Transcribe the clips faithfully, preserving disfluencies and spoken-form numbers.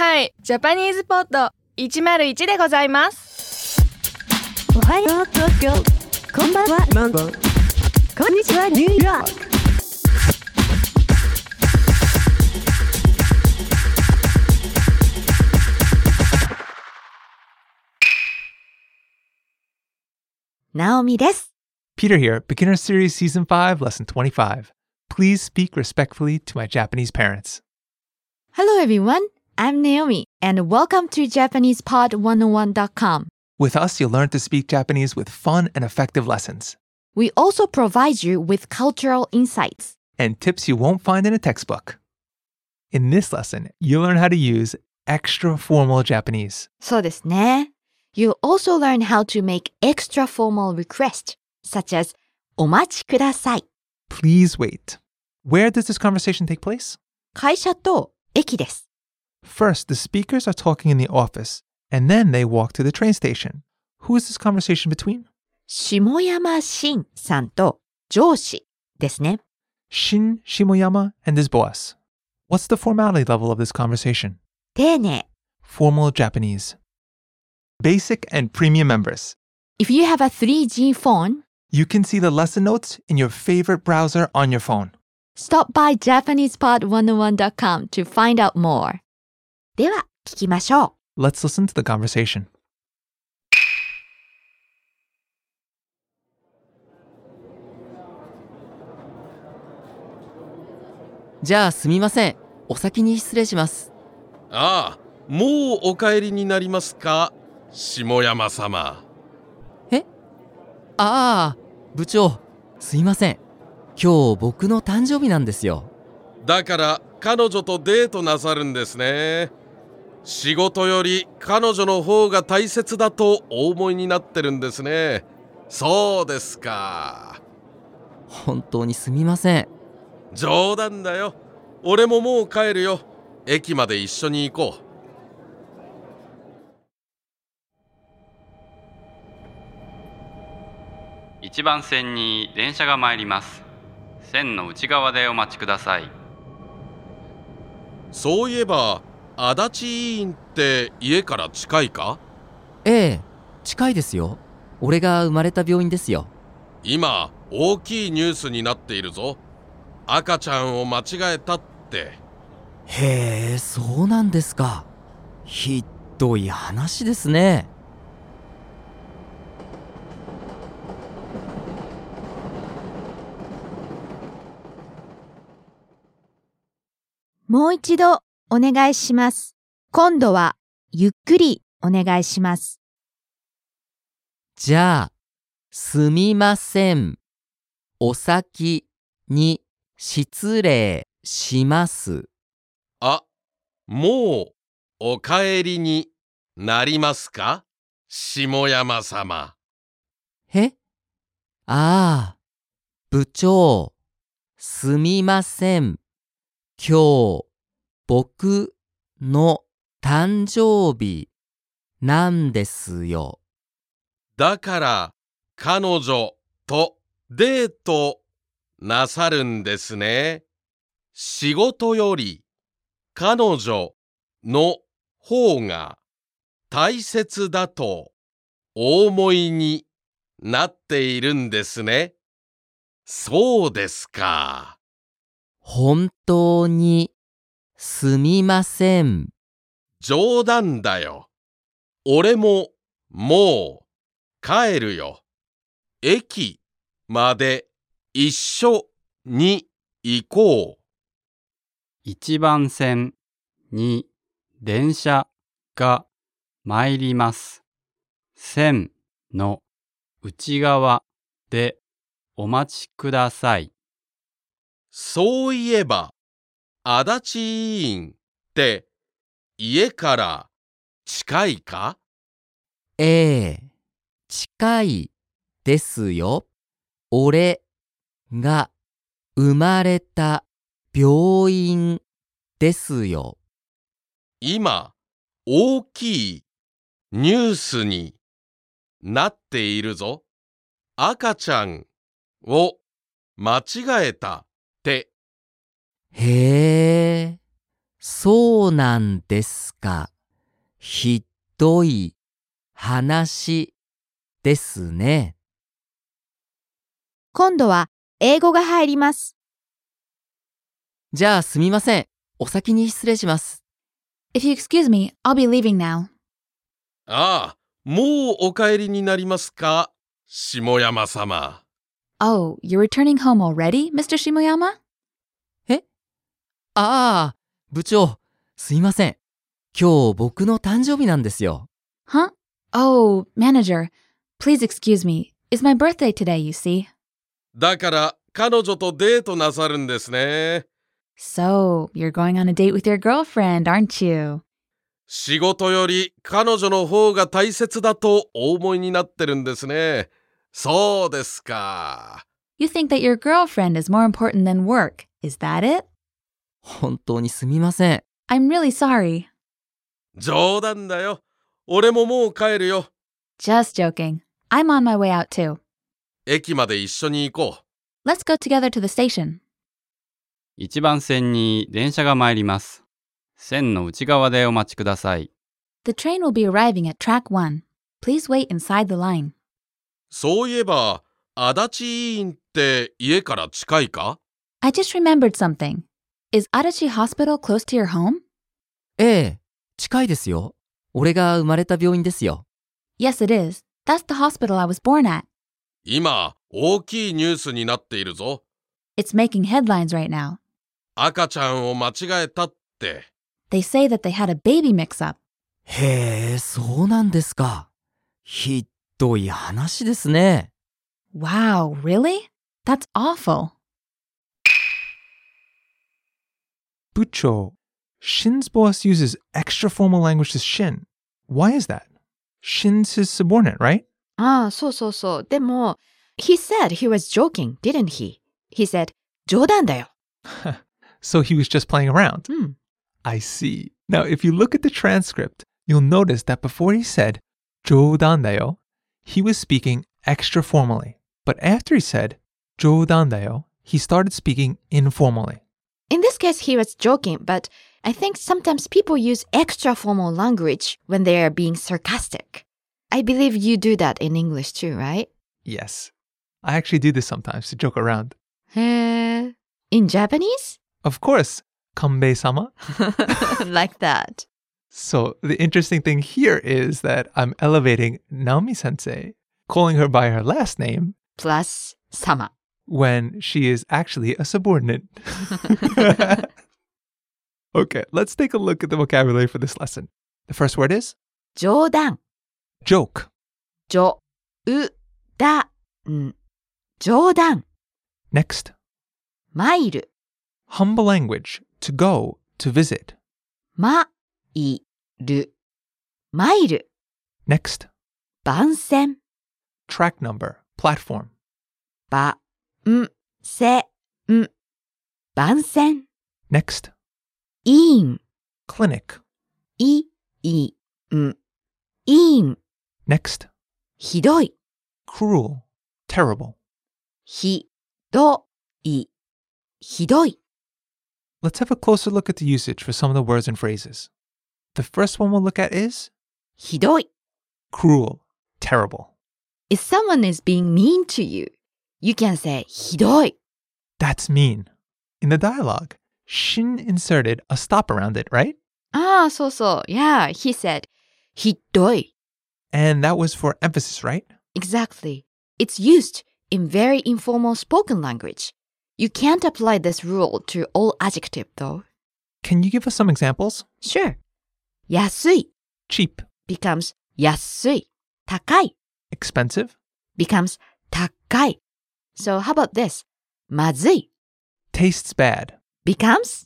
はい、ジャパニーズポッドいちまるいちでございます。 おはよう東京、こんばんはロンドン、こんにちはニューヨーク。ナオミです。 Peter here, Beginner Series Season five, Lesson twenty-five. Please speak respectfully to my Japanese parents. Hello everyone, I'm Naomi, and welcome to Japanese Pod one oh one dot com. With us, you'll learn to speak Japanese with fun and effective lessons. We also provide you with cultural insights and tips you won't find in a textbook. In this lesson, you'll learn how to use extra formal Japanese. そうですね。You'll also learn how to make extra formal requests, such as お待ちください. Please wait. Where does this conversation take place? 会社と駅です。 First, the speakers are talking in the office, and then they walk to the train station. Who is this conversation between? 下山慎さんと上司ですね。 Shin Shimoyama and his boss. What's the formality level of this conversation? 丁寧。 Formal Japanese. Basic and premium members. If you have a three G phone, you can see the lesson notes in your favorite browser on your phone. Stop by Japanese Pod one oh one dot com to find out more. では、聞きましょう。 Let's listen to the conversation. じゃあすみません。お先に失礼します。 ああ、もうお帰りになりますか、下山様。 え？ああ、部長、すいません。今日僕の誕生日なんですよ。 だから彼女とデートなさるんですね。仕事より彼女の方が大切だとお思いになってるんですね。そうですか。 本当にすみません。 冗談だよ。俺ももう帰るよ。駅まで一緒に行こう。 いちばん線に電車が参ります。線の内側でお待ちください。 そういえば足立医院って家から近いか？ ええ、近いですよ。俺が生まれた病院ですよ。 今大きいニュースになっているぞ。赤ちゃんを間違えたって。 へえ、そうなんですか。ひどい話ですね。 もう一度お願いします。今度はゆっくりお願いします。 じゃあ、すみません。お先に失礼します。 あ、もうお帰りになりますか、下山様。 え？ああ、部長、すみません。今日、僕の誕生日なんですよ。 だから彼女とデートなさるんですね。仕事より彼女の方が大切だとお思いになっているんですね。そうですか。 本当にすみません。 冗談だよ。俺ももう帰るよ。駅まで一緒に行こう。 いちばん線に電車が参ります。線の内側でお待ちください。 そういえば足立医院って家から近いか？ ええ、近いですよ。俺が生まれた病院ですよ。 今大きいニュースになっているぞ。赤ちゃんを間違えたって。 へえ、 そうなんですか。ひどい話ですね。 今度は英語が入ります。 じゃあすみません。お先に失礼します。 If you excuse me, I'll be leaving now. ああ、もうお帰りになりますか、下山様。 Oh, you're returning home already, Mister Shimoyama? えああ、部長、すいません。今日僕の誕生日なんですよ。 Huh? Oh, manager, please excuse me. It's my birthday today, you see. だから彼女とデートなさるんですね。 So, you're going on a date with your girlfriend, aren't you? 仕事より彼女の方が大切だとお思いになってるんですね。そうですか。 You think that your girlfriend is more important than work, is that it? 本当にすみません。 I'm really sorry. 冗談だよ。俺ももう帰るよ。 Just joking. I'm on my way out too. 駅まで一緒に行こう。 Let's go together to the station. いちばん線に電車が参ります。線の内側でお待ちください。 The train will be arriving at track one. Please wait inside the line. そういえば、足立医院って家から近いか？ I just remembered something. Is Adachi Hospital close to your home? ええ、近いですよ。俺が生まれた病院ですよ。 Yes, it is. That's the hospital I was born at. 今、大きいニュースになっているぞ。 It's making headlines right now. 赤ちゃんを間違えたって。 They say that they had a baby mix-up. へえ、そうなんですか。ひどい話ですね。 Wow, really? That's awful. Bucho, Shin's boss uses extra formal language to Shin. Why is that? Shin's his subordinate, right? ああ、そうそうそう。でも、he said he was joking, didn't he? He said, 冗談だよ。 So he was just playing around. うん。 I see. Now, if you look at the transcript, you'll notice that before he said 冗談だよ, he was speaking extra formally. But after he said 冗談だよ, he started speaking informally. In this case, he was joking, but I think sometimes people use extra formal language when they are being sarcastic. I believe you do that in English too, right? Yes. I actually do this sometimes to joke around. へー。In Japanese? Of course, kanbei-sama. Like that. So the interesting thing here is that I'm elevating Naomi-sensei, calling her by her last name Plus, sama. when she is actually a subordinate. Okay, let's take a look at the vocabulary for this lesson. The first word is 冗談。 joke. 冗談。冗談。 Next, マイル。 humble language, to go, to visit. まいる。マイル。 Next, 番線。 track number, platform. ばんせん。番線。 Next, いん。 clinic. いいん。いん。 Next, ひどい。 cruel, terrible. ひどい。ひどい。 Let's have a closer look at the usage for some of the words and phrases. The first one we'll look at is ひどい。 cruel, terrible. If someone is being mean to you, you can say ひどい。 That's mean. In the dialogue, Shin inserted a stop around it, right? ああ、そうそう。Yeah, he said ひどい。 And that was for emphasis, right? Exactly. It's used in very informal spoken language. You can't apply this rule to all adjective though. Can you give us some examples? Sure. 安い Cheap, becomes 安い。高い expensive, becomes 高い。So how about this? まずい tastes bad, becomes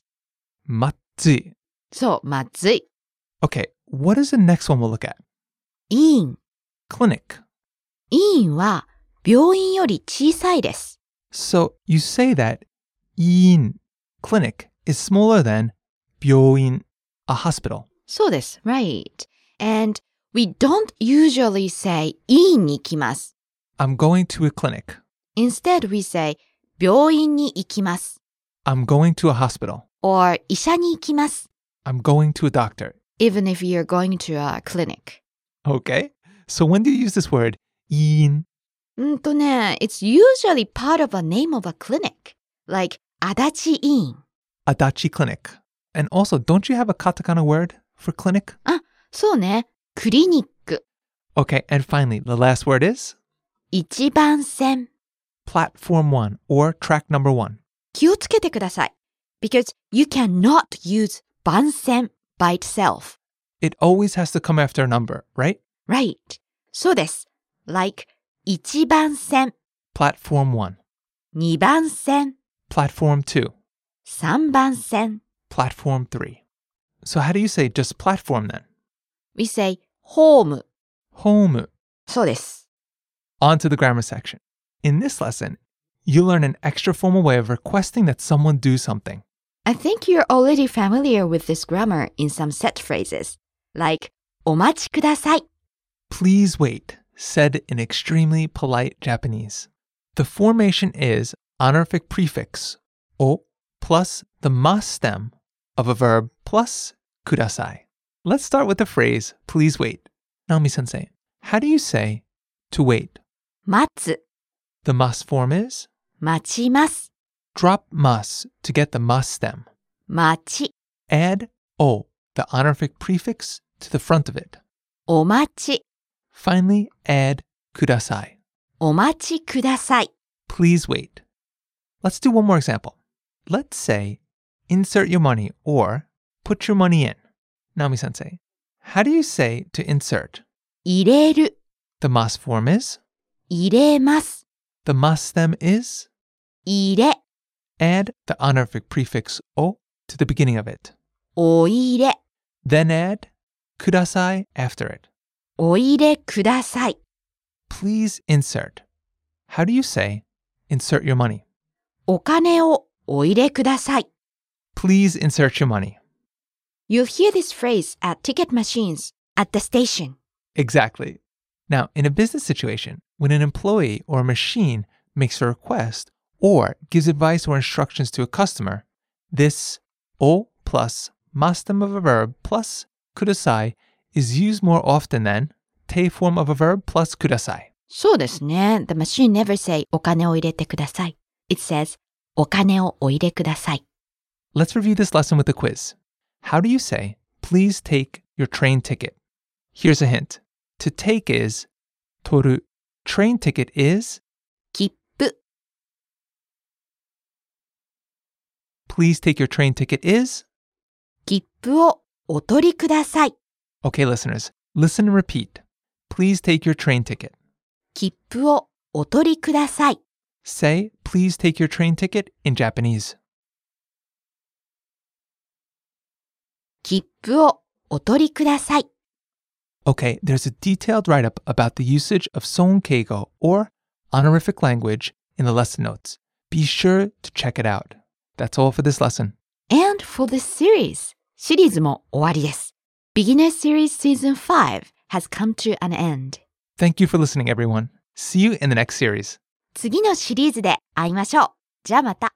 matsui. そう、まずい。 Okay, what is the next one we'll look at? 医院 Clinic. 医院は病院より小さいです。 So you say that yin, clinic, is smaller than 病院, a hospital. そうです。Right. And we don't usually say 医院に行きます。 I'm going to a clinic. Instead we say 病院に行きます。 I'm going to a hospital. or 医者に行きます。 I'm going to a doctor. even if you're going to a clinic. Okay. So when do you use this word, 医院? うんとね、it's usually part of a name of a clinic, like 足立医院。 Adachi Clinic. And also, don't you have a katakana word for clinic? あ、そうね。クリニック。 Okay, and finally, the last word is 一番線。 platform one or track number one. 気をつけてください。Because you cannot use 番線 by itself. It always has to come after a number, right? Right. そうです。Like 一番線、 Platform one, 二番線、 platform two, 三番線。 platform three. So how do you say just platform then? We say ホーム。 Home. そうです。 On to the grammar section. In this lesson, you'll learn an extra formal way of requesting that someone do something. I think you're already familiar with this grammar in some set phrases, like お待ちください。 Please wait, said in extremely polite Japanese. The formation is honorific prefix o plus the mas stem of a verb plus kudasai. Let's start with the phrase please wait. Naomi-sensei, how do you say to wait? 待つ、 The mas form is 待ちます。 drop mas to get the mas stem. 待ち、 Add o, the honorific prefix, to the front of it. お待ち、 Finally, add kudasai. お待ちください。 Please wait. Let's do one more example. Let's say, insert your money or put your money in. Naomi-sensei, how do you say to insert? 入れる、 The mas form is, 入れます。 the mas stem is, 入れ、 add the honorific prefix o to the beginning of it. お入れ、 Then add kudasai after it. お入れください。 Please insert. How do you say, insert your money? お金をお入れください。 Please insert your money. You'll hear this phrase at ticket machines at the station. Exactly. Now, in a business situation, when an employee or a machine makes a request or gives advice or instructions to a customer, this o plus mas stem of a verb plus kudasai is used more often than te form of a verb plus kudasai. そうですね。The machine never say お金を入れてください。It says お金をお入れください。 Let's review this lesson with a quiz. How do you say, please take your train ticket? Here's a hint. To take is toru. Train ticket is 切符、 please take your train ticket is. 切符をお取りください。 Okay, listeners, listen and repeat. Please take your train ticket. 切符をお取りください。 Say, please take your train ticket in Japanese. 切符をお取りください。 Okay, there's a detailed write-up about the usage of sonkeigo or honorific language in the lesson notes. Be sure to check it out. That's all for this lesson. And for this series, シリーズも終わりです。Beginner Series Season five has come to an end. Thank you for listening, everyone. See you in the next series. 次のシリーズで会いましょう。じゃあまた。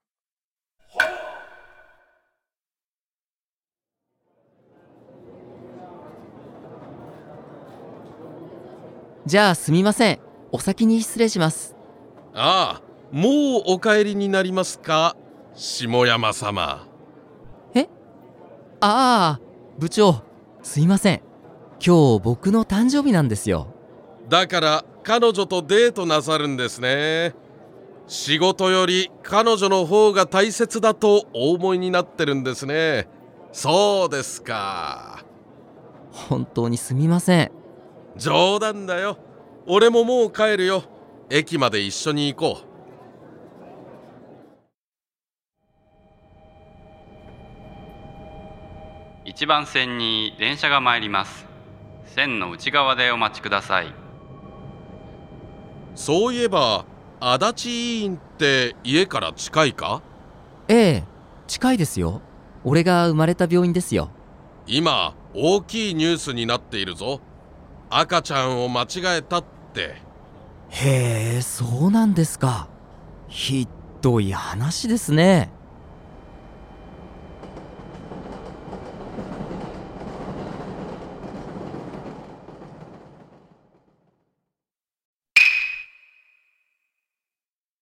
じゃあすみません。お先に失礼します。 ああ、もうお帰りになりますか、下山様。 えああ、部長、すいません。今日僕の誕生日なんですよ。 だから彼女とデートなさるんですね。仕事より彼女の方が大切だとお思いになってるんですね。そうですか。 本当にすみません。 冗談だよ。俺ももう帰るよ。駅まで一緒に行こう。 一番線に電車が参ります。線の内側でお待ちください。 そういえば足立医院って家から近いか？ ええ、近いですよ。俺が生まれた病院ですよ。 今大きいニュースになっているぞ。赤ちゃんを間違えたって。 へえ、そうなんですか。ひどい話ですね。